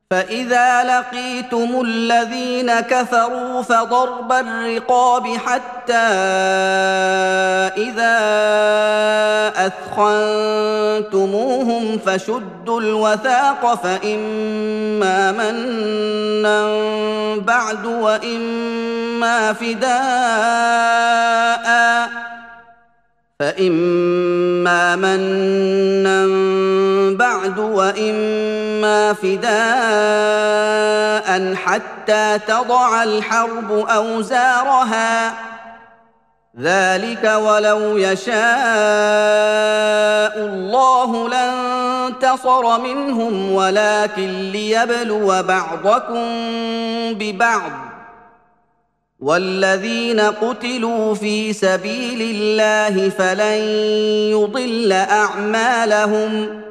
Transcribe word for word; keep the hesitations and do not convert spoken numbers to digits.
فإذا لقيتم الذين كفروا فضرب الرقاب حتى إذا أثخنتموهم فشدوا الوثاق فإما منا بعد وإما فداء فإما منا بعد وإما فداء حتى تضع الحرب أوزارها ذلك ولو يشاء الله لانتصر منهم ولكن ليبلو بعضكم ببعض والذين قتلوا في سبيل الله فلن يضل أعمالهم